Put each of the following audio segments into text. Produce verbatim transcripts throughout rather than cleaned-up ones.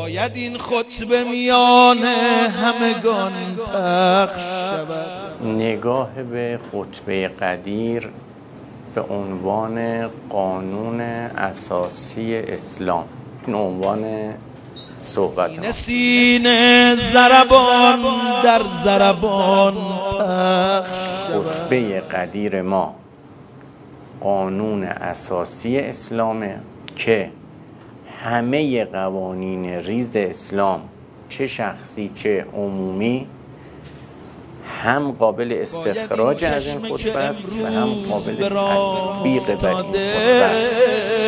باید این خطبه میان همگان پخش شود. نگاه به خطبه قدیر به عنوان قانون اساسی اسلام، این عنوان صحبت ما. سینه ضربان در ضربان پخش شود. خطبه قدیر ما قانون اساسی اسلامه که همه قوانین ریز اسلام، چه شخصی چه عمومی، هم قابل استخراج از این خطبه است و هم قابل تطبیق بر این خطبه است.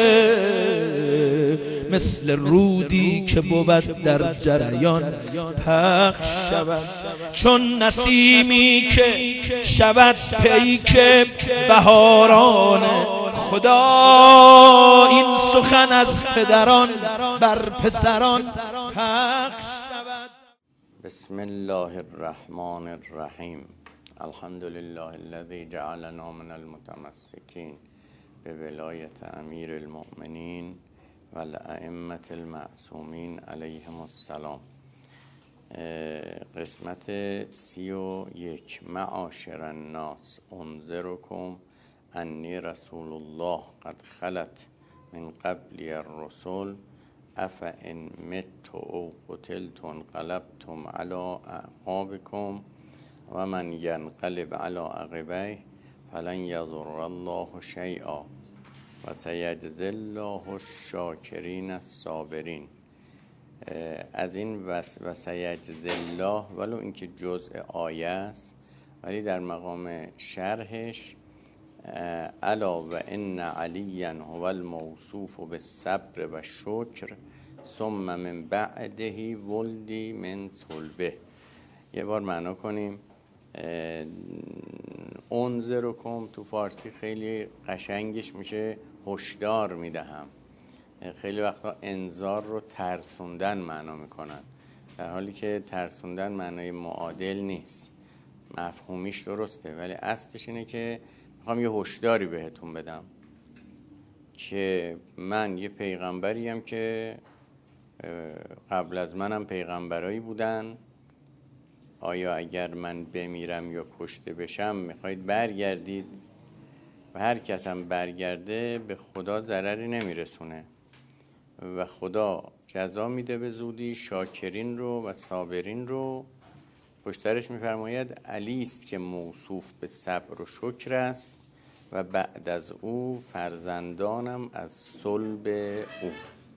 مثل رودی که بود در جریان پخش شود، چون نسیمی که شود پیک بهاران. خدا این سخن از پدران بر پسران پخش شود. بسم الله الرحمن الرحیم. الحمد لله الذي جعلنا من المتمسکین به ولایت امیر المؤمنین و الائمة المعصومین علیهم السلام. قسمت سی و یک. معاشر الناس انذرکم انی رسول الله قد خلت من قبلی الرسل افئن مت او قتلت انقلبتم علی اعقابکم و من ینقلب علی عقبیه فلن یضر الله شیئا و سیجزی الله الشاکرین الصابرین. از این و سیجزی الله ولو اینکه جزء آیه است، ولی در مقام شرحش الا و ان علیا هو الموصوف بالصبر و شکر ثم من بعده ولدی من صلبه. یه بار معنا کنیم. انذرکم تو فارسی خیلی قشنگش میشه هشدار میدهم. خیلی وقتا انذار رو ترسوندن معنا میکنن، در حالی که ترسوندن معنای معادل نیست. مفهومیش درسته ولی اصلش اینه که میخوام یه هشداری بهتون بدم که من یه پیغمبریم که قبل از منم پیغمبرایی بودن. آیا اگر من بمیرم یا کشته بشم میخواید برگردید؟ و هر کس هم برگرده به خدا ضرری نمیرسونه و خدا جزا میده به زودی شاکرین رو و صابرین رو. پشترش میفرماید علی است که موصوف به صبر و شکر است و بعد از او فرزندانم از صلب او.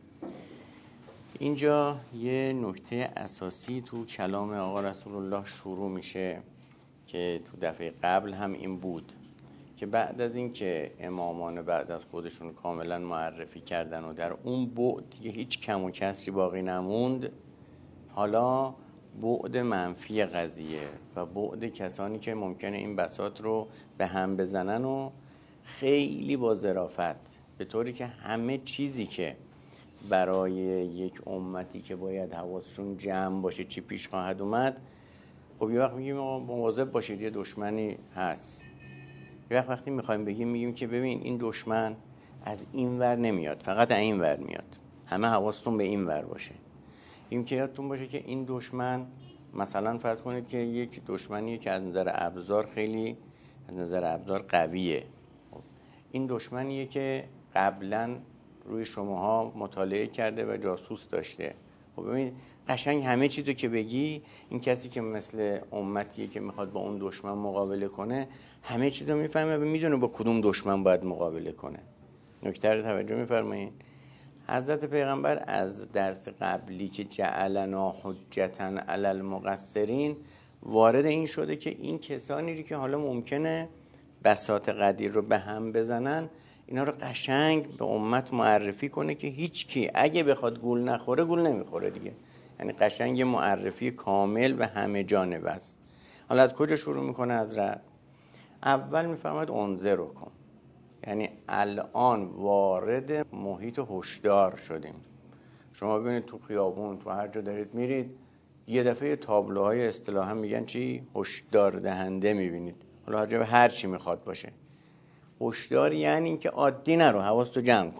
اینجا یه نکته اساسی تو کلام آقا رسول الله شروع میشه که تو دفعه قبل هم این بود که بعد از این که امامان بعد از خودشون کاملا معرفی کردن و در اون بعد دیگه هیچ کم و کسری باقی نموند، حالا بعد منفی قضیه و بعد کسانی که ممکنه این بساط رو به هم بزنن و خیلی با ظرافت، به طوری که همه چیزی که برای یک امتی که باید حواسشون جمع باشه چی پیش خواهد اومد. خب یه وقت میگیم مواظب باشید یه دشمنی هست، یه وقت وقتی میخوایم بگیم میگیم که ببین این دشمن از این ور نمیاد، فقط از این ور میاد، همه حواستون به این ور باشه. این که یادتون باشه که این دشمن مثلا فرض کنید که یک دشمنی که از نظر ابزار خیلی از نظر ابزار قویه. این دشمنیه که قبلا روی شماها مطالعه کرده و جاسوس داشته. خب ببین قشنگ همه چیزو که بگی، این کسی که مثل امتیه که میخواد با اون دشمن مقابله کنه همه چیزو میفهمه و میدونه با کدوم دشمن باید مقابله کنه. نکته رو توجه میفرمایید. حضرت پیغمبر از درس قبلی که جعلنا حجتا علی المقصرین وارد این شده که این کسانی که حالا ممکنه بساط قدیر رو به هم بزنن، اینا رو قشنگ به امت معرفی کنه که هیچ کی اگه بخواد گول نخوره گول نمیخوره دیگه. یعنی قشنگ معرفی کامل و همه جانبه است. حالا از کجا شروع میکنه حضرت؟ اول میفرماید انذرکم، یعنی الان وارد محیط هشدار شدیم. شما ببینید تو خیابون تو هر جا دارید میرید یه دفعه تابلوهای اصطلاحا میگن چی؟ هشدار دهنده میبینید. حالا هر جا هر چی میخواد باشه. هشدار یعنی که عادی نرو، حواستو جمع کن.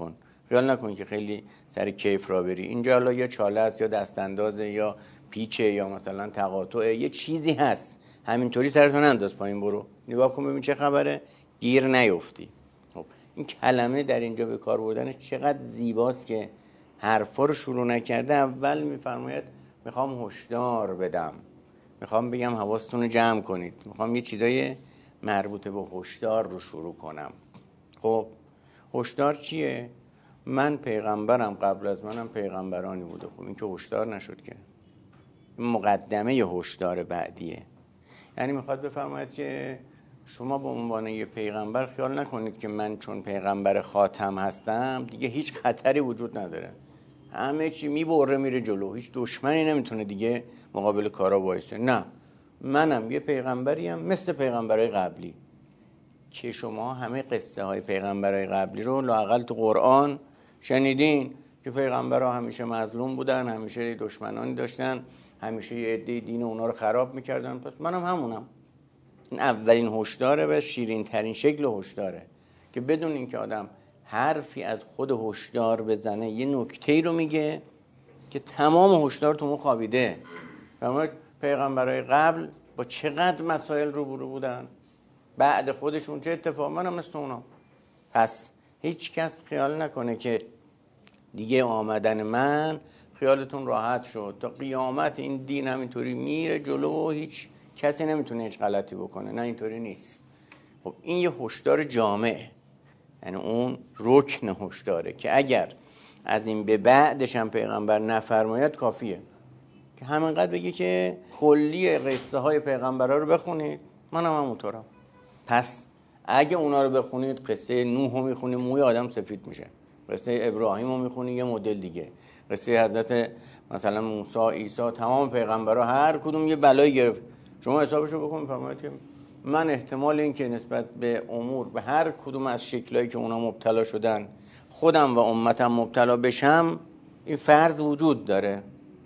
خیال نکن که خیلی سر کیف را بری. اینجا حالا یا چاله است یا دست اندازه یا پیچه یا مثلا تقاطعه، یه چیزی هست، همینطوری سرتون انداز پایین برو نگاه کن ببین چه خبره، گیر نیفتی. خب این کلمه در اینجا به کار بردنش چقدر زیباست که حرفا رو شروع نکرده اول میفرماید میخوام هشدار بدم، میخوام بگم حواستون رو جمع کنید، میخوام یه چیزای مربوط به هشدار رو شروع کنم. خب هشدار چیه؟ من پیغمبرم، قبل از منم پیغمبرانی بوده. خب این که هشدار نشد که، مقدمه ی هشدار بعدیه. یعنی میخواد بفرماید که شما به عنوان یه پیغمبر خیال نکنید که من چون پیغمبر خاتم هستم دیگه هیچ خطری وجود نداره، همه چی میبره میره جلو، هیچ دشمنی نمیتونه دیگه مقابل کارا وایسه. نه، منم یه پیغمبریم مثل پیغمبرای قبلی که شما همه قصه های پیغمبرای قبلی رو لااقل تو قرآن شنیدین که پیغمبرها همیشه مظلوم بودن، همیشه دشمنانی داشتن، همیشه یه عده دین اونا رو خراب میکردن. پس منم همونم. این اولین هشداره و شیرین ترین شکل هشداره که بدون اینکه آدم حرفی از خود هشدار بزنه یه نکته‌ای رو میگه که تمام هشدار تو مون خوابیده. فرمود پیغمبرای قبل با چقدر مسائل روبرو بودن، بعد خودشون چه اتفاق، منم مثل اونا. پس هیچ کس خیال نکنه که دیگه آمدن من خیالتون راحت شد، تا قیامت این دین همینطوری میره جلو و هیچ کسی نمیتونه هیچ غلطی بکنه. نه، اینطوری نیست. خب این یه هشدار جامعه، یعنی اون رکن هشداره که اگر از این به بعدش هم پیغمبر نفرماید کافیه که همینقدر بگی که کلی قصه های پیغمبرها رو بخونید، منم همونطورم. پس اگه اونا رو بخونید، قصه نوح رو میخونید موی آدم سفید میشه، قصه ابراهیم رو میخونید یه مدل دیگه، قصه حضرت مثلا موسی، عیسی، تمام پیغمبرها هر کدوم یه بلایی گرفت. شما حسابشو بکنید فرمایید که من احتمال این که نسبت به امور به هر کدوم از شکلایی که اونا مبتلا شدن خودم و امتم مبتلا بشم، این فرض وجود داره.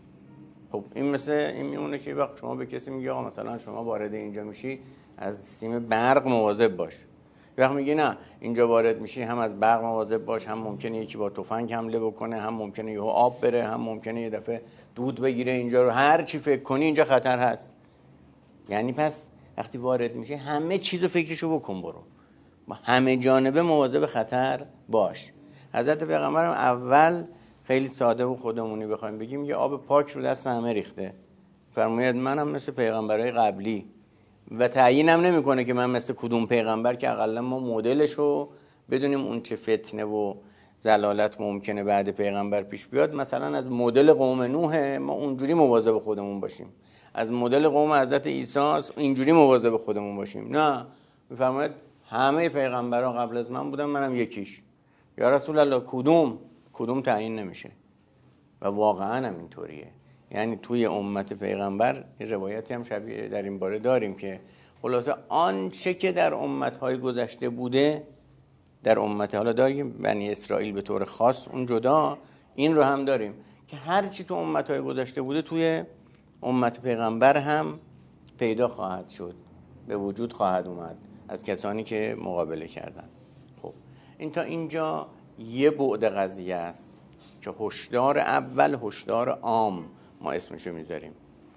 خب این مثل این میمونه که وقت شما به کسی میگی آقا مثلا شما وارد اینجا میشی از سیم برق مواظب باش، وقت میگی نه اینجا وارد میشی هم از برق مواظب باش، هم ممکنه یکی با تفنگ حمله بکنه، هم ممکنه یهو آب بره، هم ممکنه یه دفعه دود بگیره اینجا رو، هر چی فکر کنی اینجا خطر هست. یعنی پس وقتی وارد میشه همه چیزو فکرشو بکن، برو با همه جانبه مواظب خطر باش. حضرت پیغمبرم اول خیلی ساده و خودمونی بخوایم بگیم یه آب پاک رو دست همه ریخته، فرماید منم مثل پیغمبرای قبلی و تعیینم نمیکنه که من مثل کدوم پیغمبر، که اقلا ما مدلشو بدونیم اون چه فتنه و زلالت ممکنه بعد پیغمبر پیش بیاد. مثلا از مدل قوم نوح ما اونجوری مواظب خودمون باشیم، از مدل قوم حضرت عیسی اینجوری مواظب خودمون باشیم. نه، میفرماید همه پیغمبران قبل از من بودن، منم یکیش. یا رسول الله کدوم کدوم تعیین نمیشه و واقعا هم اینطوریه. یعنی توی امت پیغمبر یه روایتی هم شبیه در این باره داریم که خلاصه آنچه که در امتهای گذشته بوده در امت، حالا داریم بنی اسرائیل به طور خاص اون جدا، این رو هم داریم که هر چی تو امتهای گذشته بوده توی امت پیغمبر هم پیدا خواهد شد، به وجود خواهد اومد از کسانی که مقابله کردن. خب این تا اینجا یه بعد قضیه است که هشدار اول، هشدار عام ما اسمشو میذاریم.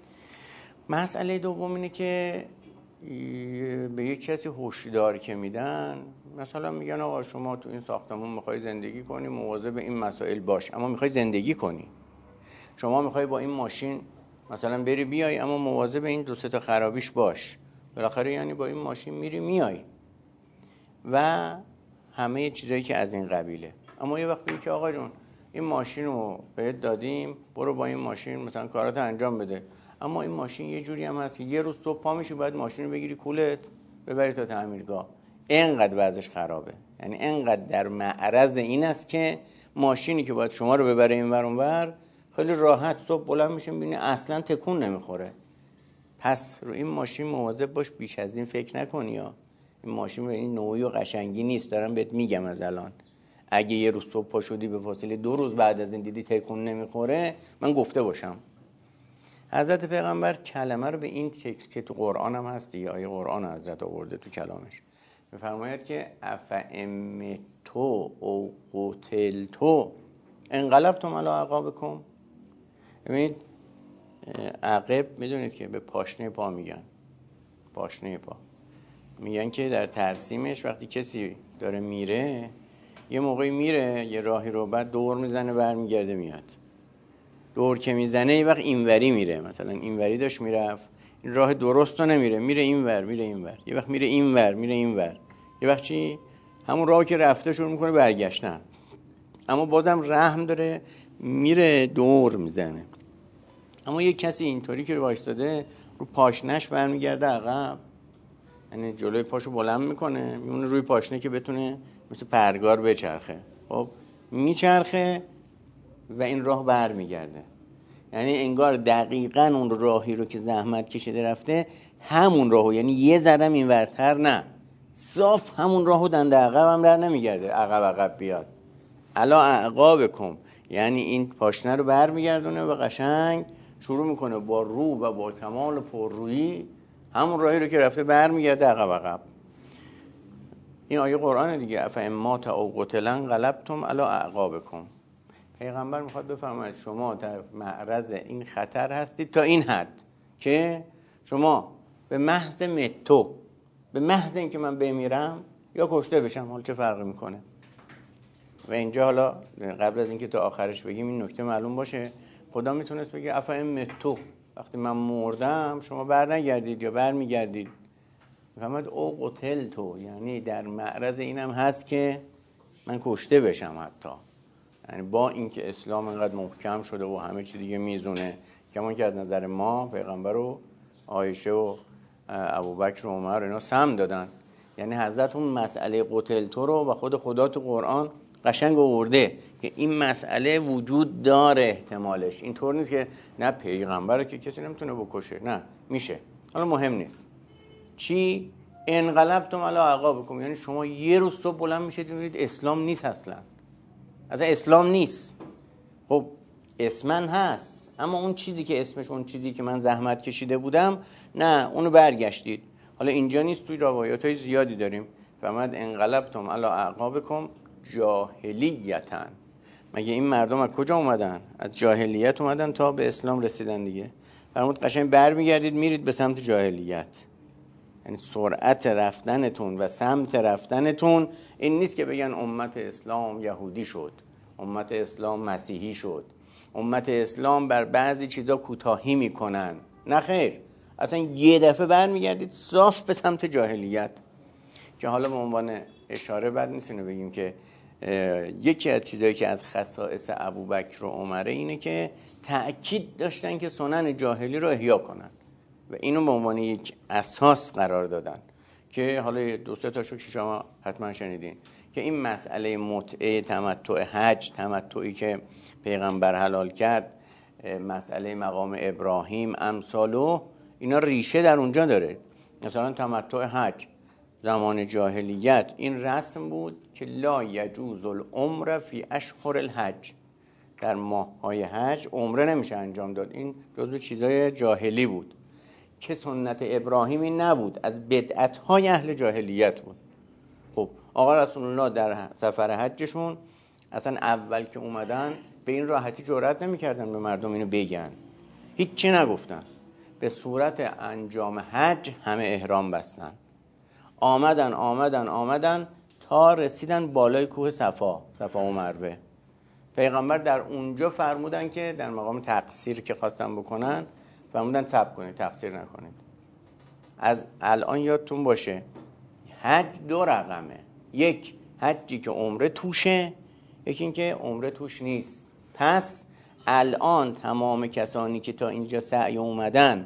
مسئله دوم اینه که به یک کسی هشدار که میدن، مثلا میگن آقا شما تو این ساختمون میخوای زندگی کنی، مواظب این مسائل باش، اما میخوای زندگی کنی. شما میخوای با این ماشین مثلا بری بیای، اما مواظب این دو سه تا خرابیش باش. بالاخره یعنی با این ماشین میری میای و همه چیزایی که از این قبیله. اما یه وقت بگی که آقا جون این ماشین رو بهت دادیم، برو با این ماشین مثلا کارات انجام بده، اما این ماشین یه جوری هم هست که یه روز صبح پا میشی باید ماشین رو بگیری کولت ببری تا تعمیرگاه، اینقدر وضعش خرابه. یعنی اینقدر در معرض این است که ماشینی که باید شما رو ببره این ور اون ور، خیلی راحت صبح بلند میشیم ببینی اصلا تکون نمیخوره. پس رو این ماشین مواظب باش، بیش از این فکر نکنی. یا این ماشین به این نوعی و قشنگی نیست، دارم بهت میگم از الان. اگه یه روز صبح پا شدی به فاصله دو روز بعد از این دیدی تکون نمیخوره، من گفته باشم. حضرت پیغمبر کلمه رو به این تکست که تو قرآن هم هستی، آیه قرآن حضرت آورده تو کلامش، میفرماید که افامتم تو او قتلتو انقلبتم علی اعقابکم. ببینید عقب میدونید که به پاشنه پا میگن، پاشنه پا میگن که در ترسیمش وقتی کسی داره میره، یه موقعی میره یه راهی رو بعد دور میزنه برمیگرده میاد. دور که میزنه یه وقت اینوری میره، مثلا اینوری داشت میرفت، این راه درست رو نمیره، میره اینور میره اینور، یه وقت میره اینور میره اینور، یه وقت چی همون راه که رفته شروع میکنه برگشتن، اما بازم رحم داره میره دور میزنه. اما یه کسی اینطوری که وایستاده رو پاشنش برمیگرده عقب، یعنی جلوی پاشو بلند میکنه میمونه روی پاشنه که بتونه مثل پرگار بچرخه. خب میچرخه و این راه برمیگرده، یعنی انگار دقیقاً اون راهی رو که زحمت کشیده رفته همون راهو، یعنی یه ذره اینورتر نه، صاف همون راهو دنده عقب هم در نمیگرده، عقب عقب بیاد. الا اعقابکم یعنی این پاشنه رو برمیگردونه و قشنگ شروع میکنه با رو و با کمال پررویی همون راهی رو که رفته برمیگرده عقب عقب. این آیه قرآن دیگه، افامات او قتلا انقلبتم علی اعقابکم. پیغمبر میخواد بفرماید شما در معرض این خطر هستید تا این حد که شما به محض متو، به محض اینکه من بمیرم یا کشته بشم، حال چه فرقی میکنه؟ و اینجا حالا قبل از اینکه تا آخرش بگیم این نکته معلوم باشه، خدا میتونست بگه افهم متو، وقتی من مردم شما بر نگردید یا بر میگردید. میفهمد او قتل تو، یعنی در معرض اینم هست که من کشته بشم حتی. یعنی با اینکه اسلام اینقدر محکم شده و همه چی دیگه میزونه، کمان که از نظر ما پیغمبر و عایشه و ابوبکر و عمر اینا سم دادن، یعنی حضرت اون مسئله قتل تو رو و خود خدا تو قرآن قشنگ آورده که این مسئله وجود داره احتمالش. اینطور نیست که نه پیغمبر که کسی نمیتونه بکشه، نه میشه. حالا مهم نیست چی انقلبتم علی اعقابکم، یعنی شما یه روز صبح بلند میشید میبینید اسلام نیست، اصلا اصلا اسلام نیست. خب اسمن هست، اما اون چیزی که اسمش اون چیزی که من زحمت کشیده بودم نه، اونو برگشتید. حالا اینجا نیست، توی روایات های زیادی داریم فرمود انقلبتم علی اعقابکم جاهلیتن. مگه این مردم از کجا اومدن؟ از جاهلیت اومدن تا به اسلام رسیدن دیگه. فرمود قشنگ برمیگردید میرید به سمت جاهلیت. یعنی سرعت رفتنتون و سمت رفتنتون این نیست که بگن امت اسلام یهودی شد، امت اسلام مسیحی شد، امت اسلام بر بعضی چیزا کوتاهی میکنن. نه خیر، اصلا یه دفعه برمیگردید صاف به سمت جاهلیت. که حالا به عنوان اشاره بد نیست اینو بگیم که یکی از چیزایی که از خصائص ابوبکر و عمره اینه که تأکید داشتن که سنن جاهلی رو احیا کنن و اینو به عنوان یک اساس قرار دادن. که حالا دو سه تاشو که شما حتما شنیدین که این مسئله متعه تمتع حج، تمتعی که پیغمبر حلال کرد، مسئله مقام ابراهیم، امثالو، اینا ریشه در اونجا داره. مثلا تمتع حج زمان جاهلیت این رسم بود که لا یجوز العمره فی اشهر الحج، در ماه‌های حج عمره نمیشه انجام داد. این جزو چیزای جاهلی بود که سنت ابراهیمی نبود، از بدعت‌های اهل جاهلیت بود. خب آقا رسول الله در سفر حجشون اصلا اول که اومدن به این راحتی جرئت نمی‌کردن به مردم اینو بگن، هیچ چی نگفتن. به صورت انجام حج همه احرام بستن، آمدن آمدن آمدن تا رسیدن بالای کوه صفا، صفا و مروه. پیغمبر در اونجا فرمودن که در مقام تقصیر که خواستن بکنن فرمودن صبر کنید، تقصیر نکنید. از الان یادتون باشه حج دو رقمه، یک حجی که عمره توشه، یکی این که عمره توش نیست. پس الان تمام کسانی که تا اینجا سعی اومدن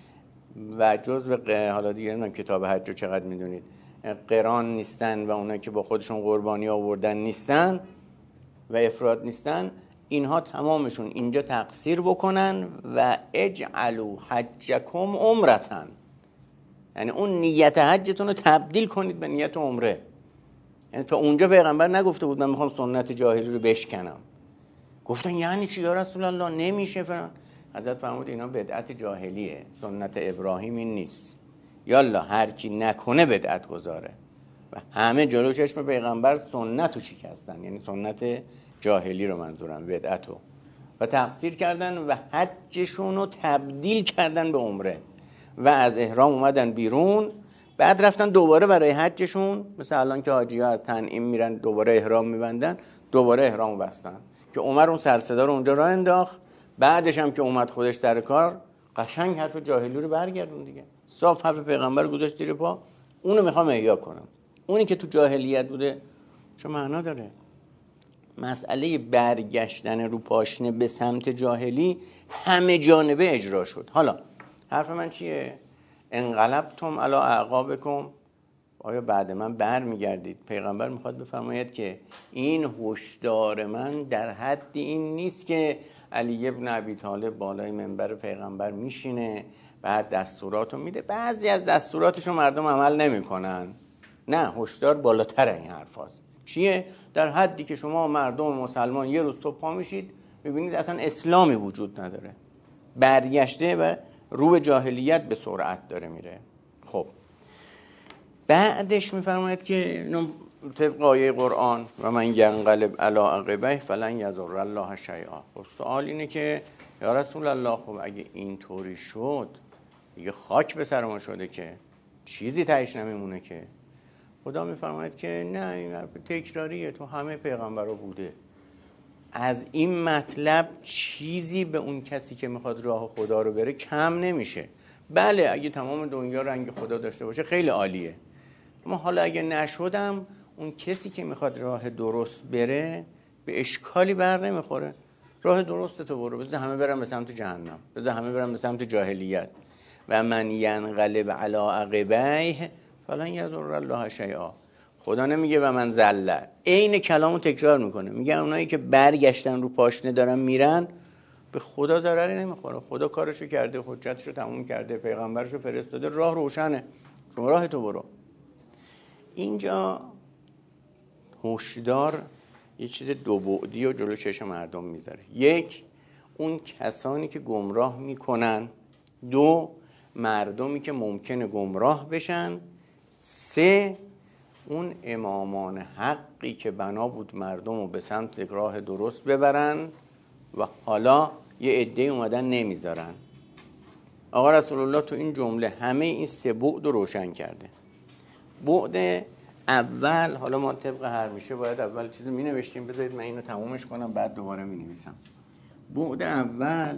و جزء حالا دیگه نمیدونم کتاب حج رو چقدر میدونید قران نیستن و اونایی که با خودشون قربانی آوردن نیستن و افراد نیستن، اینها تمامشون اینجا تقصیر بکنن و اجعلوا حجکم عمرتن، یعنی اون نیت حجتون رو تبدیل کنید به نیت عمره. یعنی تا اونجا پیغمبر نگفته بود من میخوام سنت جاهلی رو بشکنم. گفتن یعنی چی یا رسول الله نمیشه فران. حضرت فرمود اینا بدعت جاهلیه، سنت ابراهیم این نیست. یالا هر کی نکنه بدعت گذاره. و همه جلو چشم پیغمبر سنت رو شکستن، یعنی سنت جاهلی رو منظورم، بدعتو، و تقصیر کردن و حجشون رو تبدیل کردن به عمره و از احرام اومدن بیرون، بعد رفتن دوباره برای حجشون، مثل الان که حاجی ها از تنعیم میرن دوباره احرام میبندن، دوباره احرام بستن که عمر اون سرصدا رو اونجا راه انداخت. بعدش هم که اومد خودش سر کار قشنگ حرف جاهلی رو برگردون دیگه، صاف حرف پیغمبر گذاشت زیر پا، اونو میخوام احیا کنم. اونی که تو جاهلیت بوده چه معنا داره؟ مسئله برگشتن رو پاشنه به سمت جاهلی همه جانبه اجرا شد. حالا حرف من چیه؟ انقلبتم علی اعقابکم، آیا بعد من بر میگردید؟ پیغمبر میخواد بفرماید که این هشدار من در حد این نیست که علی ابن ابی طالب بالای منبر پیغمبر میشینه بعد دستوراتو میده، بعضی از دستوراتشو مردم عمل نمیکنن. نه، هشدار بالاتر این حرفاست. چیه؟ در حدی که شما مردم مسلمان یه روز صبح پا میشید میبینید اصلا اسلامی وجود نداره، برگشته و رو به جاهلیت به سرعت داره میره. خب بعدش میفرماید که طبق آیه قرآن و من ینقلب علی عقبیه فلن یضر الله شیئا. خب سوال اینه که یا رسول الله، خب اگه اینطوری شد دیگه خاک به سر ما شده که چیزی تهش نمیمونه که. خدا میفرماید که نه، این تکراریه، تو همه پیغمبرها بوده. از این مطلب چیزی به اون کسی که میخواد راه خدا رو بره کم نمیشه. بله اگه تمام دنیا رنگ خدا داشته باشه خیلی عالیه، اما حالا اگه نشدم اون کسی که میخواد راه درست بره به اشکالی بر نمیخوره. راه درست تو برو، بذار همه برن به سمت جهنم، بذار همه برن به سمت جاهلیت. و من ینقلب علی عقبیه فلن یضر الله شیئا. خدا نمیگه و من زله، عین کلامو تکرار میکنه، میگه اونایی که برگشتن رو پاشنه دارن میرن به خدا ضرری نمیخوره. خدا کارشو کرده، حجتشو تموم کرده، پیغمبرشو فرستاده، راه روشنه، شما راه تو برو. اینجا هشدار یه چیز دو بعدی و جلو چشم مردم میذاره. یک، اون کسانی که گمراه میکنن. دو، مردمی که ممکنه گمراه بشن. سه، اون امامان حقی که بنا بود مردم رو به سمت راه درست ببرن و حالا یه عده اومدن نمیذارن. آقا رسول الله تو این جمله همه این سه بعد رو روشن کرده. بعد اول، حالا ما طبق هر میشه باید اول چیزی می نوشتیم، بذارید من اینو تمومش کنم بعد دوباره می نویسم. بعد اول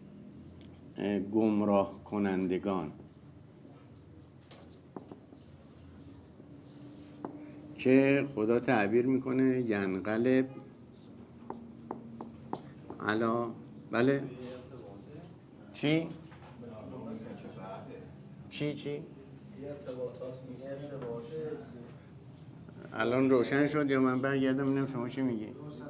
گمراه کنندگان که خدا تعبیر میکنه ینقلب علا، بله چی؟ چی چی؟ الان روشن شد یا من برگردم ببینم شما چی میگی؟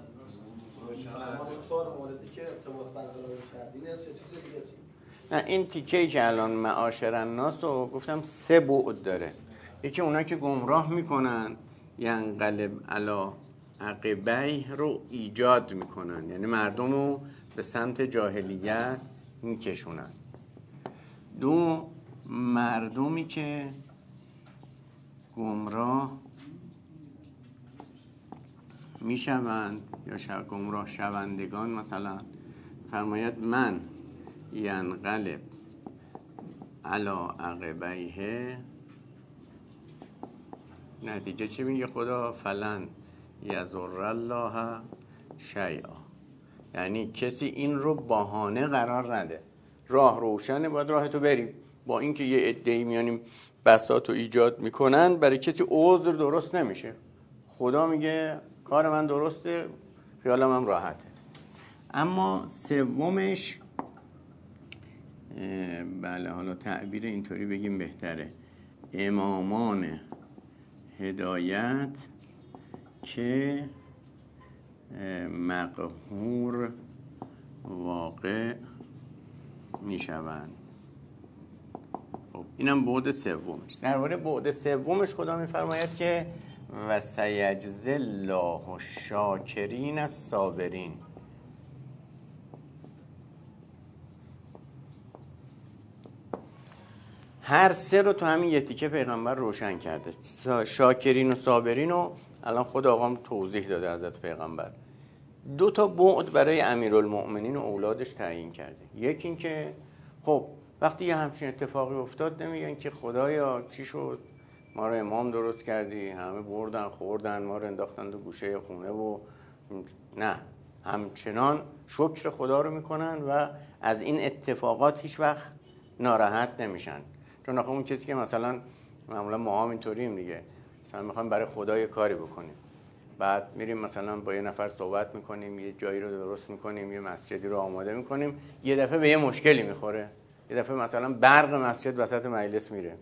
نه، این تیکه‌ای که الان معاشر الناس رو گفتم سه بعد داره. یکی اونا که گمراه میکنن، ینقلب علا عقبیه رو ایجاد میکنن، یعنی مردم رو به سمت جاهلیت میکشونن. دو، مردمی که گمراه میشوند یا شب گمراه شوندگان، مثلا فرماید من ینقلب علا عقبیه، نتیجه چی میگه خدا؟ فلن یضر الله شیئا. یعنی کسی این رو بهانه قرار نده، راه روشنه، باید راه تو بریم. با اینکه یه عده‌ای میانیم بساطو ایجاد میکنن، برای کسی عذر درست نمیشه. خدا میگه کار من درسته، خیالم هم راحته. اما سومش، بله حالا تعبیر اینطوری بگیم بهتره، امامان هدایت که مقهور واقع میشوند. خب اینم بعد سومش. درباره بعد سومش خدا میفرماید که و سیجزی الله الشاکرین الصابرین. هر سه رو تو همین یه تیکه پیغمبر روشن کرده. شاکرین و صابرین رو الان خود آقام توضیح داده حضرت پیغمبر. دو تا بعد برای امیرالمؤمنین و اولادش تعیین کرده. یکی این که خب وقتی یه همچین اتفاقی افتاد نمیگن که خدایا چی شد، ما رو امام درست کردی، همه بردن خوردن ما رو انداختن تو گوشه خونه و نه، همچنان شکر خدا رو میکنن و از این اتفاقات هیچ وقت ناراحت نمیشن. چون آخه اون چیزی که مثلا معمولا ما هم اینطوریم دیگه، مثلا میخوایم برای خدا یه کاری بکنیم، بعد میریم مثلا با یه نفر صحبت میکنیم، یه جایی رو درست میکنیم، یه مسجدی رو آماده میکنیم، یه دفعه به یه مشکلی میخوره، یه دفعه مثلا برق مسجد وسط مجلس میره،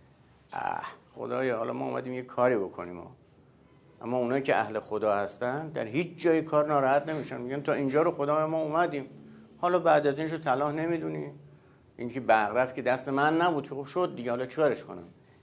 اه خدایا حالا ما اومدیم یه کاری بکنیم ها. اما اونایی که اهل خدا هستن در هیچ جای کار ناراحت نمیشن، میگن تا اینجا رو خدا ما اومدیم، حالا بعد از اینشو صلاح نمیدونی، این که برق رفت که دست من نبود که خب شد دیگه، حالا چیکارش کنم.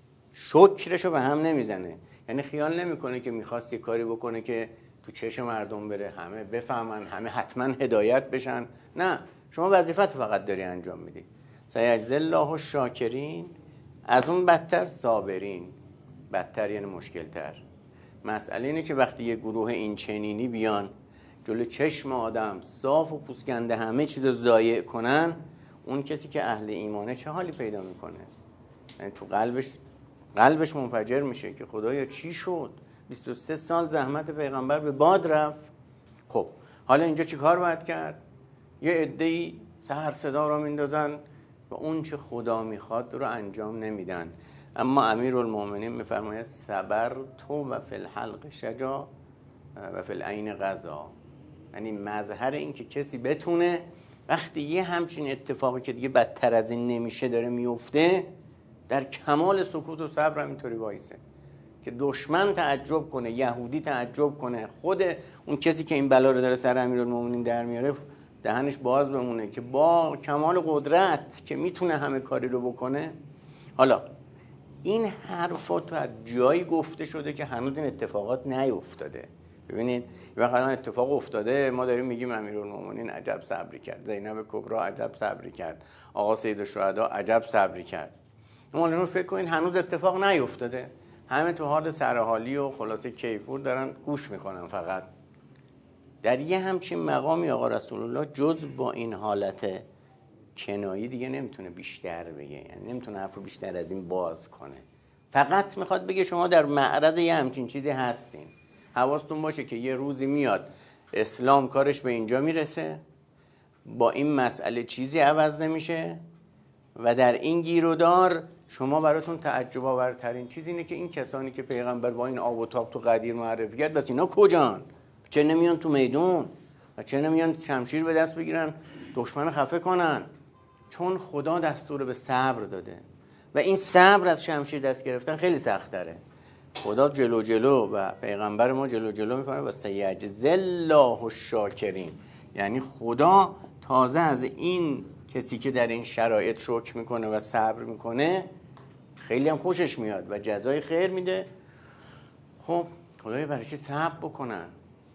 شکرشو به هم نمیزنه، یعنی خیال نمیکنه که میخواست یه کاری بکنه که تو چشم مردم بره، همه بفهمن، همه حتما هدایت بشن. نه، شما وظیفت فقط داری انجام میدی. سیجزی الله الشاکرین، از اون بدتر صابرین. بدتر یعنی مشکلتر. مسئله اینه که وقتی یه گروه این چنینی بیان جلو چشم آدم صاف و پوسکنده همه چیزو ضایع کنن، اون کسی که اهل ایمانه چه حالی پیدا میکنه؟ یعنی تو قلبش قلبش منفجر میشه که خدایا چی شد؟ بیست و سه سال زحمت پیغمبر به باد رفت. خب حالا اینجا چی کار باید کرد؟ یه عده‌ای سر صدا رو میندازن و اون چه خدا میخواد رو انجام نمیدن. اما امیرالمؤمنین میفرماید صبر تو و فی الحلق شجا و فی العین غضا. یعنی مظهر این که کسی بتونه وقتی یه همچین اتفاقی که دیگه بدتر از این نمیشه داره میفته، در کمال سکوت و صبر همینطوری وایسه که دشمن تعجب کنه، یهودی تعجب کنه، خود اون کسی که این بلا رو داره سر امیرالمؤمنین در میاره دهنش باز بمونه که با کمال قدرت که میتونه همه کاری رو بکنه. حالا این حرفات تو از جایی گفته شده که هنوز این اتفاقات نیفتاده. ببینید یه وقت اتفاق افتاده، ما داریم میگیم امیرالمؤمنین عجب صبری کرد، زینب کبرا عجب صبری کرد، آقا سید الشهدا عجب صبری کرد. اما الان فکر کنید هنوز اتفاق نیفتاده، همه تو حال سرحالی و خلاصه کیفور دارن گوش میکنن. فقط در یه همچین مقامی آقا رسول الله جز با این حالت کنایی دیگه نمیتونه بیشتر بگه، یعنی نمیتونه حرف رو بیشتر از این باز کنه. فقط میخواد بگه شما در معرض یه همچین چیزی هستین، حواستون باشه که یه روزی میاد اسلام کارش به اینجا میرسه، با این مسئله چیزی عوض نمیشه و در این گیرودار شما براتون تعجب آورترین چیز اینه که این کسانی که پیغمبر با این آب و تاب تو قدیر معرفی کرد، بس اینا کجان؟ چه نمیان تو میدون و چه نمیان شمشیر به دست بگیرن دشمن خفه کنن؟ چون خدا دستور به صبر داده و این صبر از شمشیر دست گرفتن خیلی سخت تره. خدا جلو جلو و پیغمبر ما جلو جلو میکنه و سیجزی الله الشاکرین، یعنی خدا تازه از این کسی که در این شرایط شکر میکنه و صبر میکنه خیلی هم خوشش میاد و جزای خیر میده. خب خدای برای چی صبر بکنن؟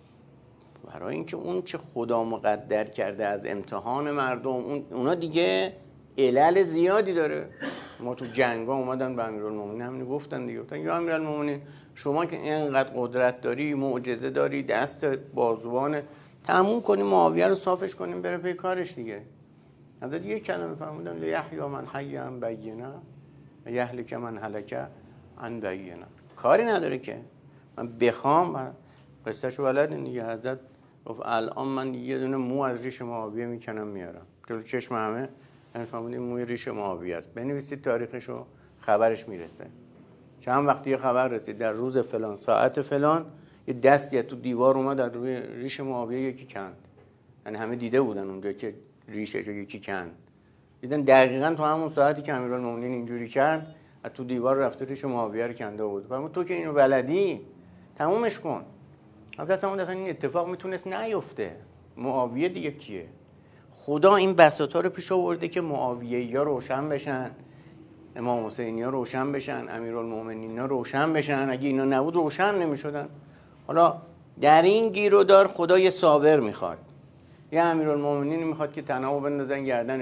برای اینکه اون چه خدا مقدر کرده از امتحان مردم، اون اونا دیگه علل زیادی داره. ما تو جنگا اومدن به امیرالمومنین همین گفتن دیگه، گفتن یا امیرالمومنین شما که اینقدر قدرت داری، معجزه داری، دست بازوان، تموم کنیم معاویه رو صافش کنیم بره پی کارش دیگه. حضرت یک کلمه فرمودن لیحیی من حی عن بینه و یهلک من هلک عن بینه. کاری نداره که من بخوام، قصهشو بلدین دیگه. حضرت گفت الان من یه دونه مو از ریش معاویه میکنم میارم جلو چشم همه، فرمودین موی ریش معاویه است، بنویسید تاریخشو، خبرش میرسه. چند وقتی یه خبر رسید در روز فلان ساعت فلان یه دستی تو دیوار اومد در روی ریش معاویه یکی کند. یعنی همه دیده بودن اونجا که ریششو یکی کند، دیدن دقیقاً تو همون ساعتی که امیرالمومنین اینجوری کرد از تو دیوار رفته ریش معاویه رو کنده بود. فرمود تو که اینو بلدی تمومش کن. حضرت اون اصلا این اتفاق میتونست نیفته. معاویه دیگه کیه؟ خدا این بساطا رو پیش آورده که معاویه‌یا روشن بشن، امام حسینیا روشن بشن، امیرالمومنینا روشن بشن. اگه اینا نبود روشن نمیشدن. حالا در این گیرودار خدا یه صابر میخواد، یه امیرالمومنین میخواد که تنابو بندازن گردنش،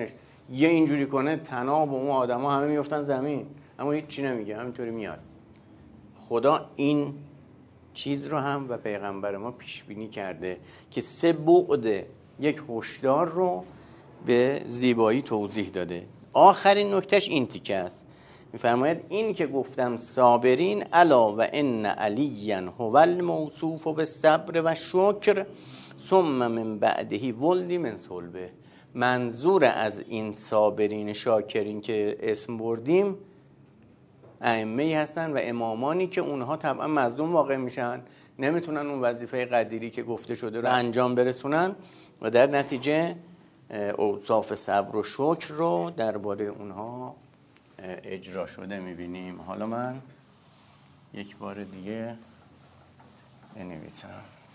یه اینجوری کنه تناب و اون آدم ها همه میفتن زمین، اما هیچ چی نمیگه، همینطوری میاد. خدا این چیز رو هم و پیغمبر ما پیش بینی کرده که سه بعد یک هشدار رو به زیبایی توضیح داده. آخرین نکتهش این تیکه است، میفرماید این که گفتم صابرین الا و ان علیا هو الموصوف بالصبر و شکر ثم من بعده ولدی من صلبه. منظور از این صابرین شاکرین که اسم بردیم ائمه‌ای هستن و امامانی که اونها طبعا مظلوم واقع میشن، نمیتونن اون وظیفه قدیری که گفته شده رو انجام برسونن و در نتیجه اوصاف صبر و شکر رو درباره اونها اجرا شده میبینیم. حالا من یک بار دیگه بنویسم.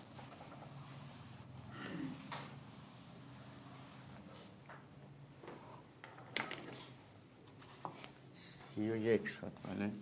سی و یک شد. بله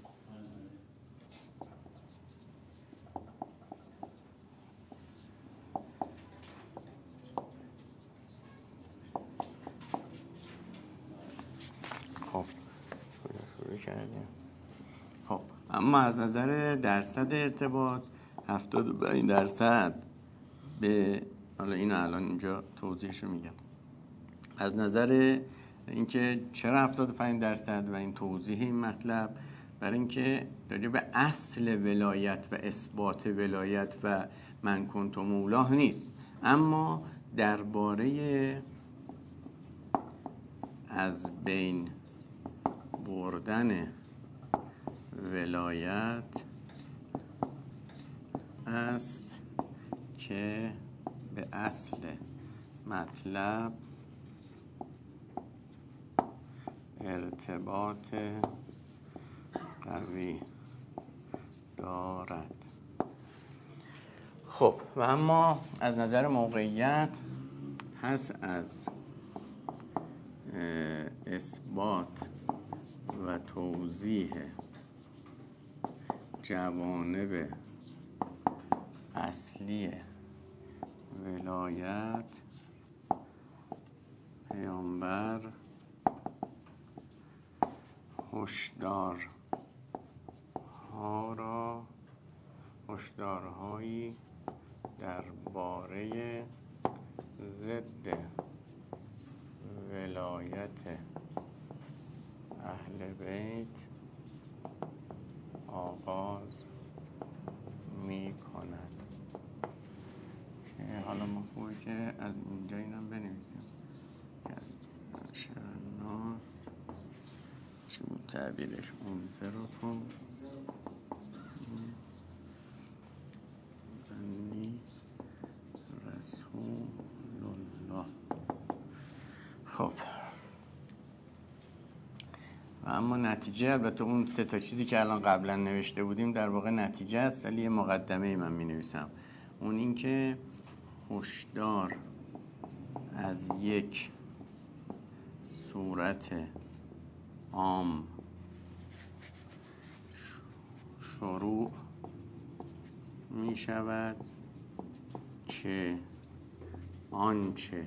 خب شروع کردیم. خب اما از نظر درصد ارتباط هفتاد و پنج درصد به، حالا اینو الان اینجا توضیحشو میگم، از نظر اینکه چرا هفتاد و پنج درصد و این توضیح این مطلب، برای اینکه راجع به اصل ولایت و اثبات ولایت و من کنت مولاه نیست، اما درباره از بین بردن ولایت است که به اصل مطلب ارتباط قوی دارد. خب و اما از نظر موقعیت، پس از اثبات و توضیح جوانب اصلی ولایت، پیامبر هشدار ها را هشدارهایی درباره ضد ولایت اهل بیت آغاز می کند. حالا ما خوبه که از اینجا اینم بنویسیم که از شرناس چی بود تعبیرش، منظر رو کن بنی رسول الله. خب و اما نتیجه، البته اون سه تا چیزی که الان قبلا نوشته بودیم در واقع نتیجه است، ولی یه مقدمه من می نویسم، اون این که هشدار از یک صورت عام شروع می شود که آنچه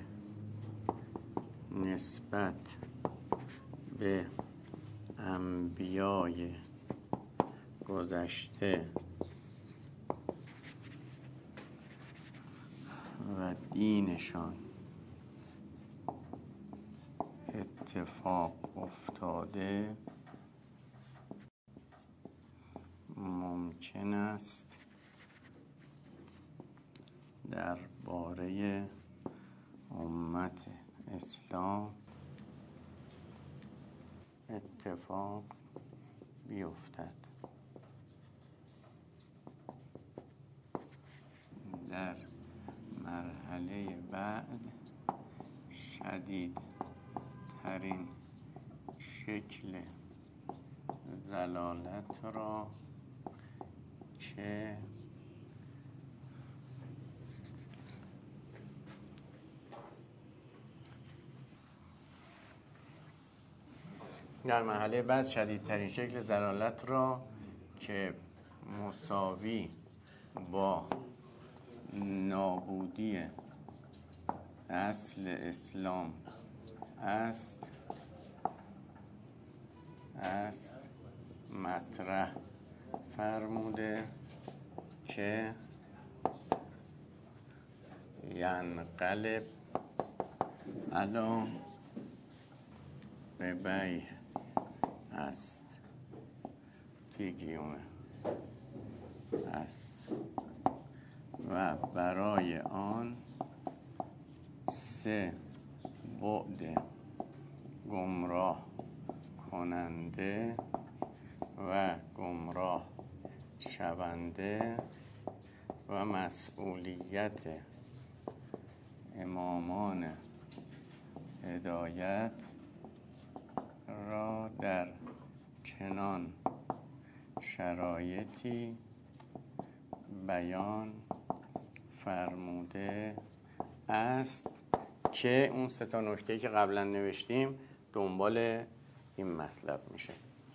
نسبت به انبیای گذشته و دینشان اتفاق افتاده ممکن است درباره امت اسلام اتفاق بیفتد. در مرحله بعد شدید ترین شکل ضلالت را که در مرحله بعد شدیدترین شکل ضلالت را که مساوی با نابودی اصل اسلام است است مطرح فرموده که ینقلب علی به بیع است، توی گیومه است و برای آن سه بعد گمراه کننده و گمراه شونده و مسئولیت امامان هدایت را در چنان شرایطی بیان فرموده است که اون سه تا نکته‌ای که قبلا نوشتیم دنبال این مطلب میشه.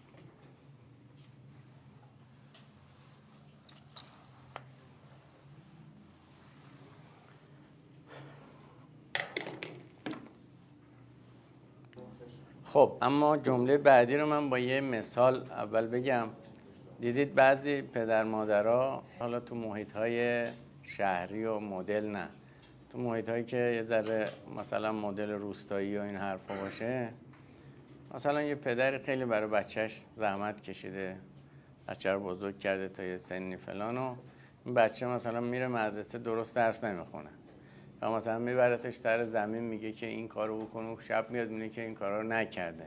خب اما جمله بعدی رو من با یه مثال اول بگم. دیدید بعضی پدر مادرها، حالا تو محیط‌های شهری و مدل نه، تو محیط‌هایی که یه ذره مثلا مدل روستایی و این حرفا باشه، مثلا یه پدری خیلی برای بچهش زحمت کشیده، بچه رو بزرگ کرده تا یه سنی فلان و این بچه مثلا میره مدرسه درست درس نمیخونه و مثلا میبرتش سر زمین میگه که این کارو بکن، شب میاد میگه که این کارا رو نکرده.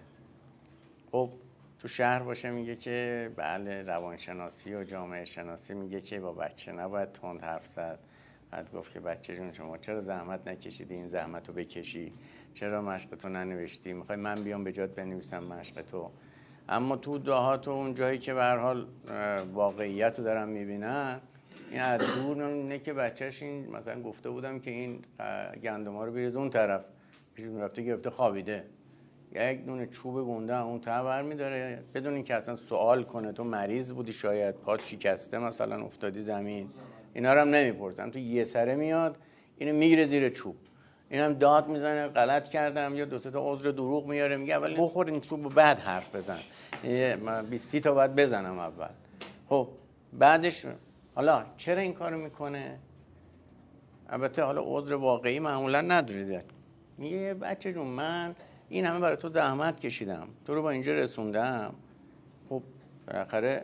خب تو شهر باشه میگه که بله روانشناسی و جامعه شناسی میگه که با بچه نباید تند حرف زد، بعد گفت که بچه جون شما چرا زحمت نکشیدی این زحمت رو بکشی، چرا مشقتو ننوشتی، میخوای من بیام به جات بنویسم مشقتو. اما تو دهات و اون جایی که به هر حال واقعیت رو دارن میبینن، این از دور اینه که بچهش این مثلا گفته بودم که این گندما رو بریز اون طرف، رفته گرفته خوابیده، یک دونه چوب گنده اون ته برمی‌داره بدون اینکه اصلا سوال کنه تو مریض بودی، شاید پات شکسته مثلا افتادی زمین، اینا رو هم نمیپرسن، تو یه سره میاد اینو میگیره زیر چوب، اینم داد میزنه غلط کردم یا دو سه تا عذر دروغ میاره، میگه اول بخور این چوبو بعد حرف بزن، من بیست تا بعد بزنم اول. خب بعدش حالا چرا این کارو میکنه؟ البته حالا عذر واقعی معمولا نداره، میگه بچه جون من این همه برای تو زحمت کشیدم، تو رو با اینجا رسوندم، خب بالاخره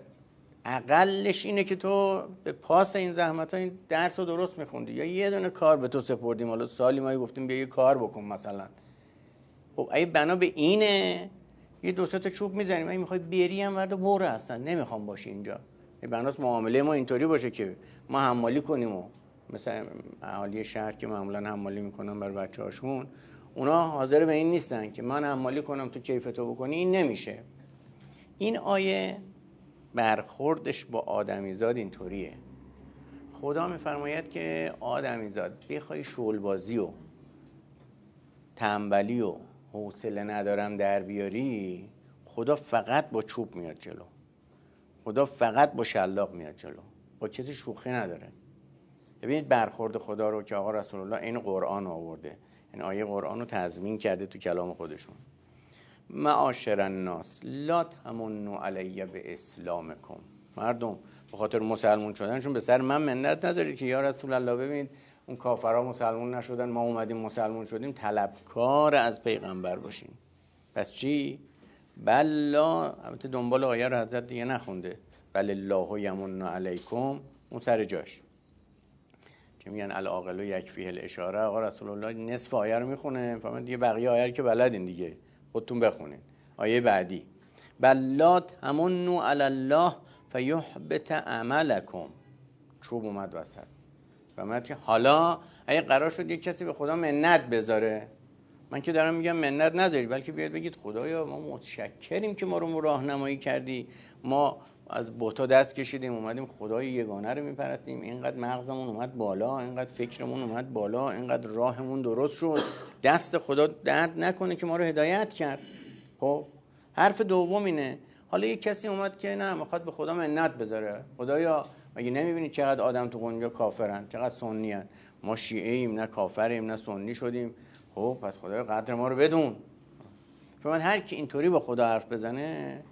اقلش اینه که تو به پاس این زحمت ها این درس رو درست میخوندی یا یه دونه کار به تو سپردیم، حالا سالی ما گفتیم بیا یه کار بکن مثلا. خب اگه بنا به اینه یه دو سه تا چوب میزنیم، اگه میخوای بری هم ورده برو، اصلا نمیخوام باشی اینجا. بناس معامله ما اینطوری باشه که ما حمالی کنیم و مثلا اهالی شهر که معمولا حمالی میکنن برای بچه‌هاشون، اونا حاضر به این نیستن که من حمالی کنم تو کیفتو بکنی، این نمیشه. این آیه برخوردش با آدمیزاد اینطوریه. خدا میفرماید که آدمیزاد بخوای شلبازی و تنبلی و حوصله ندارم در بیاری، خدا فقط با چوب میاد جلو، خدا فقط با شلاق میاد جلو، با کسی شوخی نداره. ببینید برخورد خدا رو که آقا رسول الله این قرآن آورده، این آیه قرآن رو تضمین کرده تو کلام خودشون. معاشر الناس لا تمنوا علی به اسلامکم، مردم به خاطر مسلمون شدنشون به سر من منت نذارید که یا رسول الله ببینید اون کافرها مسلمون نشدن ما اومدیم مسلمون شدیم، طلبکار از پیغمبر باشیم. پس چی؟ بلا، البته دنبال آیه رو حضرت دیگه نخونده، بل الله یمن علیکم، اون سر جاش که میگن العاقل یکفیه الاشاره، آقا رسول الله نصف آیه رو میخونه، فهمید دیگه بقیه آیه رو که بلدین دیگه خودتون بخونین. آیه بعدی بلا تمنوا علی الله فیحبط عملکم، چوب اومد وسط، فهمید که حالا اگه قرار شد یک کسی به خدا منت بذاره، من که دارم میگم منت نذارید، بلکه بیاد بگید خدایا ما متشکریم که ما رو راهنمایی کردی، ما از بوتا دست کشیدیم اومدیم خدای یگانه رو میپرستیم، اینقدر مغزمون اومد بالا، اینقدر فکرمون اومد بالا، اینقدر راهمون درست شد، دست خدا درد نکنه که ما رو هدایت کرد. خب حرف دوم اینه. حالا یک کسی اومد که نه میخواد به خدا منت بذاره، خدایا مگه نمیبینی چقدر آدم تو قنیا کافرن، چقدر سنی هن، ما شیعه ایم نه کافریم نه سنی شدیم، خب پس خدایا قدر ما رو بدون. چون هر کی اینطوری با خدا حرف بزنه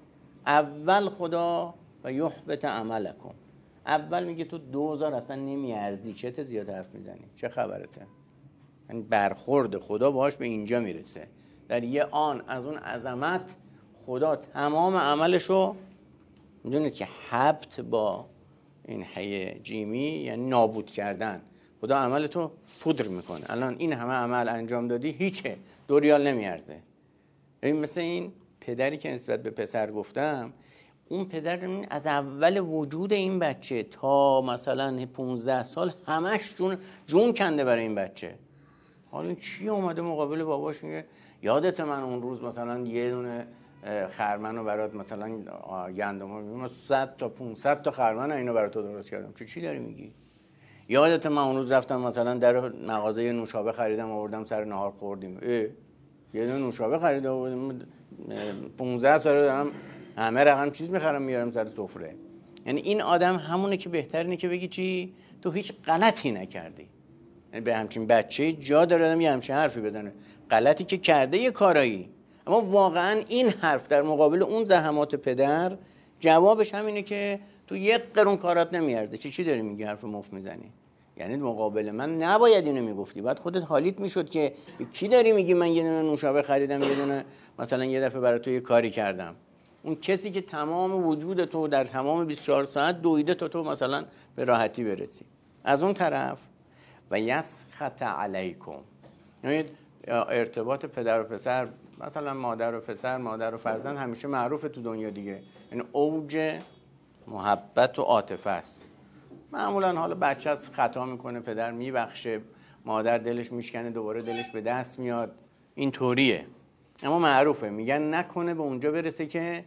اول خدا و یحبط عملکم، اول میگه تو دوزار اصلا نمیارزی، چه ته زیاد حرف میزنی، چه خبرته؟ یعنی برخورد خدا باهاش به اینجا میرسه. در یه آن از اون عظمت خدا تمام عملشو، میدونید که حبط با این حی جیمی یعنی نابود کردن، خدا عملتو پودر میکنه. الان این همه عمل انجام دادی هیچه، دو ریال نمیارزه. این مثل این پدری که نسبت به پسر گفتم، اون پدر از اول وجود این بچه تا مثلا پونزده سال همش جون جون کنده برای این بچه. حالا این چی اومده مقابل باباش میگه یادت من اون روز مثلا یه دونه خرمن رو برات مثلا گندم رو صد تا پانصد تا خرمن اینو برات درست کردم، چی چی داری میگی؟ یادت من اون روز رفتم مثلا در مغازه نوشابه خریدم آوردم سر نهار خوردیم، اه یه دونه نوشابه خریدم آوردم پانزده سال دارم همه رقم چیز میخرم میارم سر سفره. یعنی این آدم همونه که بهتر اینه که بگی چی؟ تو هیچ غلطی نکردی. یعنی به همچین بچه جا داره آدم یه همچین حرفی بزنه، غلطی که کرده یه کارایی، اما واقعا این حرف در مقابل اون زحمات پدر جوابش همینه که تو یک قرون کارات نمیارزه، چی چی داری میگی حرف مفت میزنی؟ یعنی مقابل من نباید اینو میگفتی، بعد خودت حالیت میشد که کی داری میگی من یه دونه نوشابه خریدم، یه دونه مثلا یه دفعه برای تو یه کاری کردم. اون کسی که تمام وجود تو در تمام بیست و چهار ساعت دویده تا تو مثلا به راحتی برسی. از اون طرف و یسخط علیکم، یعنی ارتباط پدر و پسر، مثلا مادر و پسر، مادر و فرزند همیشه معروفه تو دنیا دیگه، یعنی اوج محبت و عاطفه است. معمولا حالا بچه از خطا میکنه پدر میبخشه، مادر دلش میشکنه دوباره دلش به دست میاد، این طوریه. اما معروفه میگن نکنه به اونجا برسه که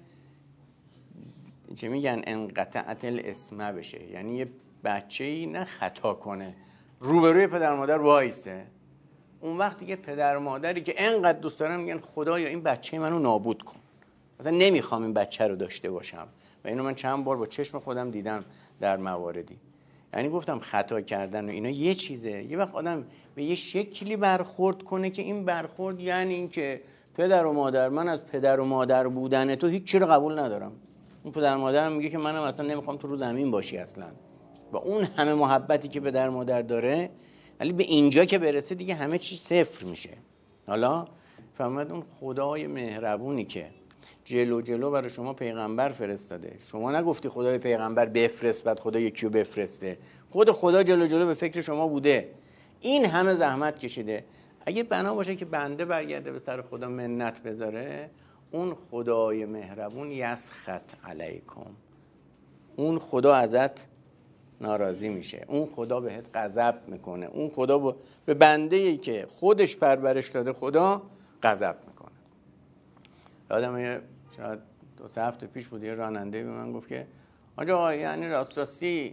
چه میگن انقطعت الاسمه بشه، یعنی یه بچه‌ای نه خطا کنه روبروی پدر مادر وایسه، اون وقتی که پدر و مادری که انقدر دوست دارن میگن خدایا این بچه منو نابود کن، مثلا نمیخوام این بچه رو داشته باشم. و اینو من چند بار با چشم خودم دیدم در مواردی. یعنی گفتم خطا کردن و اینا یه چیزه، یه وقت آدم به یه شکلی برخورد کنه که این برخورد یعنی این که پدر و مادر، من از پدر و مادر بودن تو هیچ چی رو قبول ندارم. اون پدر و مادرم میگه که منم اصلا نمیخوام تو رو زمین باشی اصلا. و اون همه محبتی که پدر مادر داره، ولی به اینجا که برسه دیگه همه چیز صفر میشه. حالا فهمید اون خدای مهربونی که جلو جلو برای شما پیغمبر فرستاده، شما نگفتی خدای پیغمبر بفرست بعد خدا یکیو بفرسته، خود خدا جلو جلو به فکر شما بوده، این همه زحمت کشیده. اگه بنا باشه که بنده برگرده به سر خدا منت بذاره، اون خدای مهربون یسخط علیکم، اون خدا ازت ناراضی میشه، اون خدا بهت غضب میکنه، اون خدا به بنده‌ای که خودش پرورش داده خدا غضب میکنه. یادم یه شاید دو سه هفته پیش بود یه راننده به من گفت که آقا یعنی راست راستی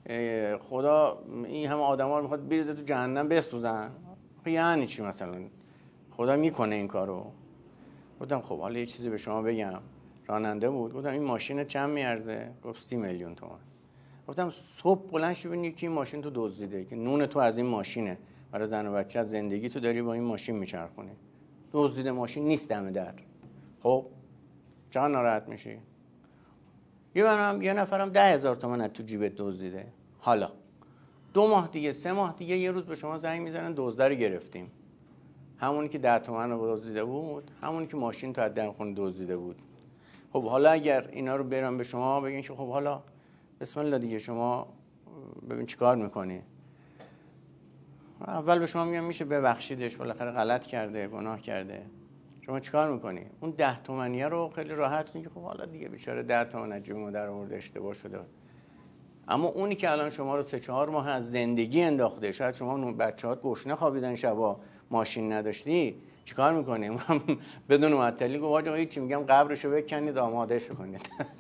خدا این همه آدما رو میخواد بریزه تو جهنم بسوزن؟ یعنی چی مثلا خدا میکنه این کارو؟ گفتم خب حالا یه چیزی به شما بگم. راننده بود، گفتم این ماشین چند میارزه؟ گفت سی میلیون تومان. گفتم صبح بلند شو ببین یکی این ماشین تو دزدیده که نون تو از این ماشینه، برای زن و بچه از زندگی تو داری با این ماشین میچرخونی، دزدیده ماشین نیست دم در. خب چقدر ناراحت میشی؟ یه منم یه نفرم ده هزار تومان از تو جیبت دزدیده، حالا دو ماه دیگه سه ماه دیگه یه روز به شما زنگ میزنن دزده رو گرفتیم، همونی که ده تومن رو دزدیده بود، همونی که ماشین تو از درخونه دزدیده بود. خب حالا اگر اینا رو برام به شما بگین که خب حالا بسم الله دیگه شما ببین چی کار میکنی، اول به شما میگم میشه ببخشیدش، بالاخره غلط کرده، گناه کرده، شما چی کار میکنی؟ اون ده تومنیه رو خیلی راحت میگی خب حالا دیگه بیچاره ده تومن از جیب مادر آورده اشتباه شده. اما اونی که الان شما رو سه چهار ماه از زندگی انداخته، شاید شما بچه‌هات گشنه خوابیدن شبا ماشین نداشتی، چیکار میکنیم؟ بدون معطلی گفت آقا هیچی، میگم قبرشو بکنید آمادهش کنید.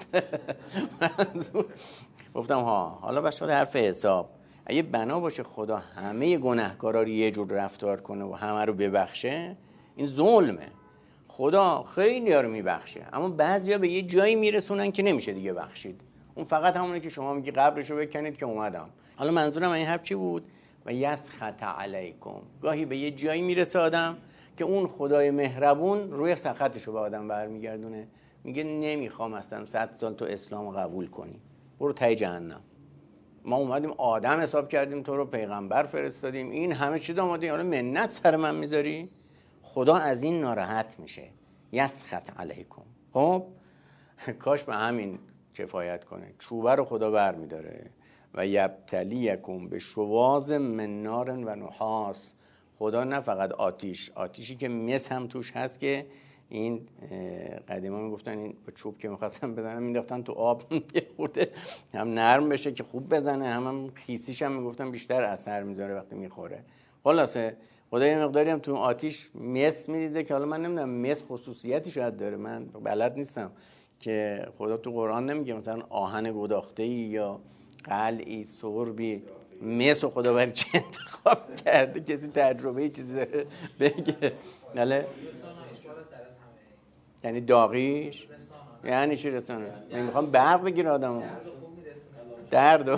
گفتم ها حالا بس شد حرف حساب. اگه بنا باشه خدا همه گناهکارا رو یه جور رفتار کنه و همه رو ببخشه، این ظلمه. خدا خیلی ها رو میبخشه، اما بعضیا به یه جایی میرسونن که نمیشه دیگه بخشید. اون فقط همونه که شما میگی قبرشو بکنید که اومدم. حالا منظورم این حرف چی بود؟ و یسخط علیکم، گاهی به یه جایی میرسه آدم که اون خدای مهربون روی سخطشو به آدم برمیگردونه، میگه نمیخوام اصلا صد سال تو اسلام قبول کنی، برو ته جهنم. ما اومدیم آدم حساب کردیم، تو رو پیغمبر فرستادیم، این همه چیز آماده، حالا منت سر من میذاری؟ خدا از این ناراحت میشه. یسخط علیکم. خب کاش به همین کفایت کنه. چوبه رو خدا بر میداره و یبتلیکم به شواظ من نار و نحاس. خدا نه فقط آتیش، آتیشی که مس هم توش هست که این قدیما میگفتن این با چوب که میخواستن بزنن مینداختن تو آب یه خورده هم نرم بشه که خوب بزنه، هم, هم خیسیش هم میگفتن بیشتر اثر میذاره وقتی میخوره. خلاصه خدا یه مقداری هم تو آتیش مس میریزه که حالا من نمیدونم مس خصوصیتی شاید داره، من بلد نیستم، که خدا تو قرآن نمیگه مثلا آهن گداخته‌ای یا قلعی سربی مس و خدا برای چه انتخاب کرده؟ کسی تجربه چیزی داره بگه؟ بله یعنی داغیش یعنی چی رسانه؟ من میخوام برق بگیره آدمو، درد.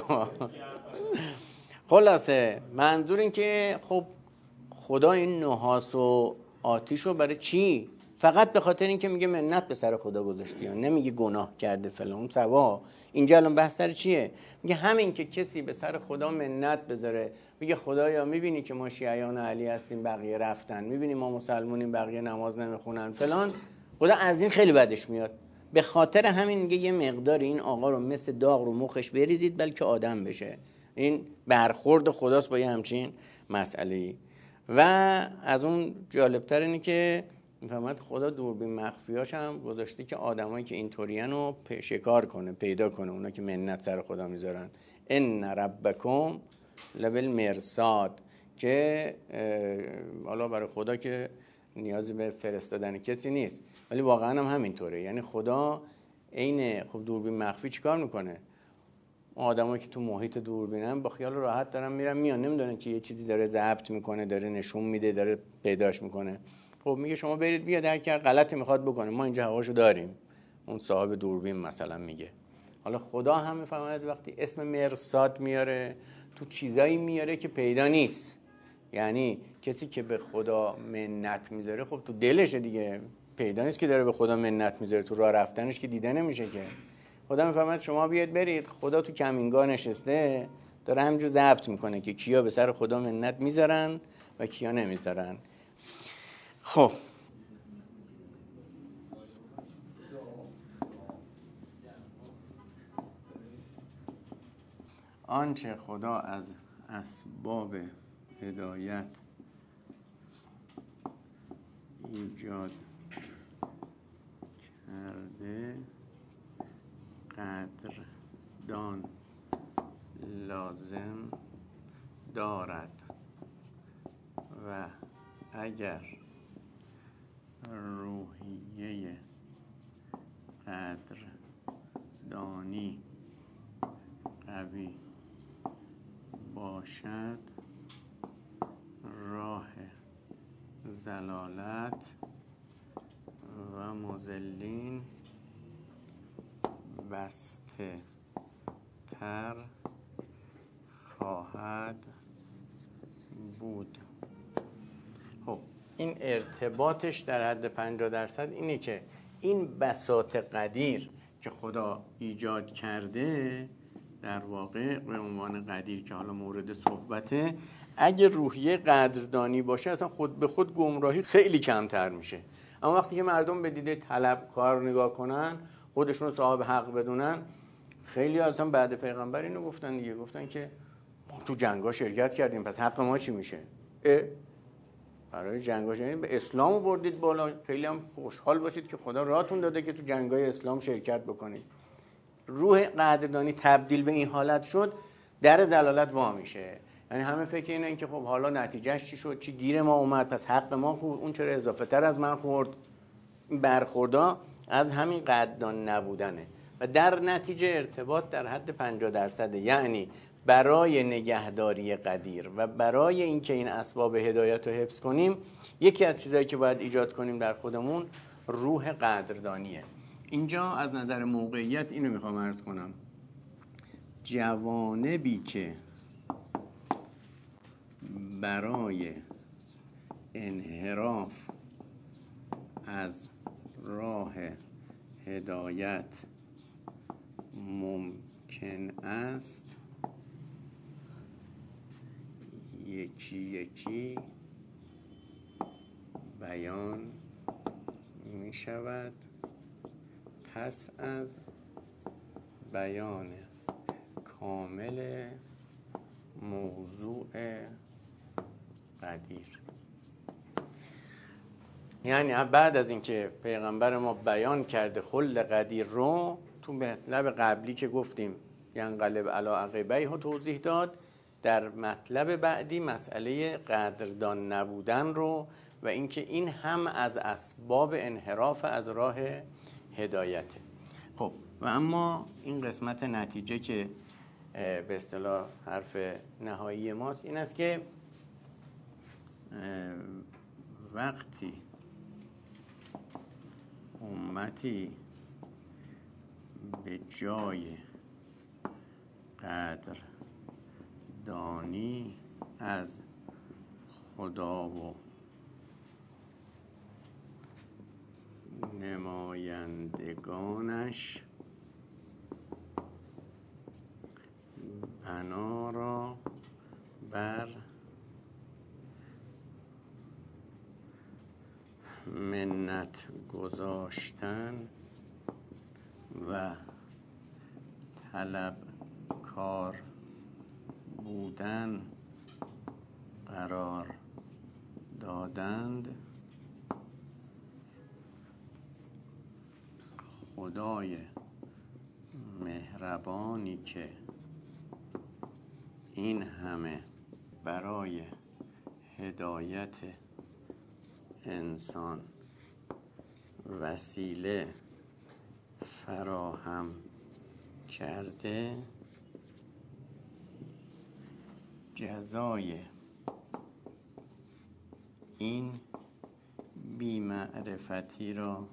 خلاصه منظور این که خب خدا این نحاس و آتیش رو برای چی؟ فقط به خاطر این که میگه منت به سر خدا گذاشتی، نمیگه گناه کرده فلان سوا. اینجا الان بحث سر چیه؟ میگه همین که کسی به سر خدا منت بذاره، میگه خدایا میبینی که ما شیعیان علی هستیم بقیه رفتن، میبینی ما مسلمونیم بقیه نماز نمیخونن فلان، خدا از این خیلی بدش میاد. به خاطر همین میگه یه مقدار این آقا رو مثل داغ رو مخش بریزید بلکه آدم بشه. این برخورد خداست با یه همچین مسئله‌ای. و از اون جالبتر اینه که میفهمد خدا دوربین مخفیاش هم گذاشته که آدمایی که اینطورین رو شکار کنه، پیدا کنه، اونا که منت سر خدا میذارن. ان ربکم لبالمرصاد، که حالا برای خدا که نیازی به فرستادن کسی نیست، ولی واقعا هم همینطوره. یعنی خدا عین خب دوربین مخفی چیکار میکنه؟ آدمایی که تو محیط دوربینن با خیال راحت دارن میرن میان، نمیدونن که یه چیزی داره ضبط میکنه، داره نشون میده، داره پیداش میکنه. خب میگه شما برید بیا در هر غلطی میخواد بکنه، ما اینجا هواشو داریم. اون صاحب دوربین مثلا میگه. حالا خدا هم میفهمد وقتی اسم مرصاد میاره تو چیزایی میاره که پیدا نیست. یعنی کسی که به خدا منت میذاره خب تو دلشه دیگه، پیدا نیست که داره به خدا منت میذاره، تو راه رفتنش که دیده نمیشه که. خدا میفهمد شما بیاید برید، خدا تو کمینگاه نشسته داره همینجور ضبط میکنه که کیا به سر خدا منت میذارن و کیا نمیذارن. خب آنچه خدا از اسباب هدایت ایجاد کرده قدردان لازم دارد و اگر روحیه قدردانی قوی باشد راه ضلالت و مضلین بسته تر خواهد بود. خب این ارتباطش در حد پنجاه درصد اینه که این بساط قدیر که خدا ایجاد کرده در واقع به عنوان قدیر که حالا مورد صحبته، اگه روحیه قدردانی باشه اصلا خود به خود گمراهی خیلی کمتر میشه. اما وقتی که مردم به دیده طلبکار نگاه کنن، خودشون صاحب حق بدونن، خیلی اصلا بعد پیغمبر اینو گفتن دیگه، گفتن که ما تو جنگا شرکت کردیم پس حق ما چی میشه؟ برای جنگا شدید به اسلام بردید بالا، خیلی هم خوشحال باشید که خدا راهتون داده که تو جنگای اسلام شرکت بکنید. روح قدردانی تبدیل به این حالت شد، در ضلالت وا میشه. یعنی همه فکر اینه این که خب حالا نتیجهش چی شد، چی گیر ما اومد، پس حق ما خورد، اون چرا اضافه تر از من خورد. برخوردا از همین قدردان نبودنه و در نتیجه ارتباط در حد پنجاه درصده. یعنی برای نگهداری قدیر و برای اینکه این اسباب هدایت رو حفظ کنیم، یکی از چیزایی که باید ایجاد کنیم در خودمون روح قدردانیه. اینجا از نظر موقعیت اینو میخوام عرض کنم، جوانبی که برای انحراف از راه هدایت ممکن است یکی یکی بیان می شود پس از بیان کامل موضوع قدیر. یعنی بعد از اینکه پیغمبر ما بیان کرده خل قدیر رو، تو مطلب قبلی که گفتیم ینقلب علی عقبیه ها توضیح داد، در مطلب بعدی مسئله قدردان نبودن رو و اینکه این هم از اسباب انحراف از راه هدایته. خب و اما این قسمت نتیجه که به اصطلاح حرف نهایی ماست این است که وقتی امتی به جای قدردانی از خدا و نمایندگانش بنا را بر منت گذاشتن و طلبکار بودن قرار دادند، خدای مهربانی که این همه برای هدایت انسان وسیله فراهم کرده، جزای این بی‌معرفتی را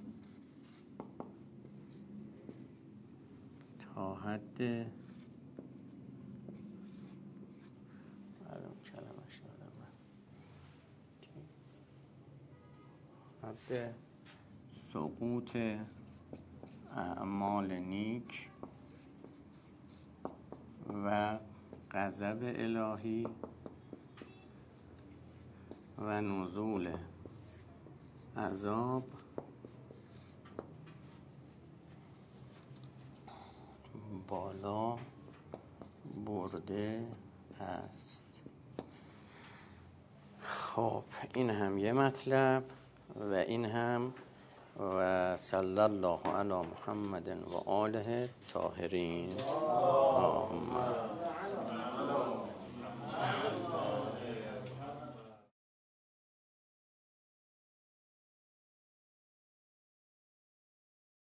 تا حد حد سقوط اعمال نیک و غضب الهی و نزول عذاب بالا برده است. خب این هم یه مطلب و این هم و صلی الله علی محمد و آله طاهرین.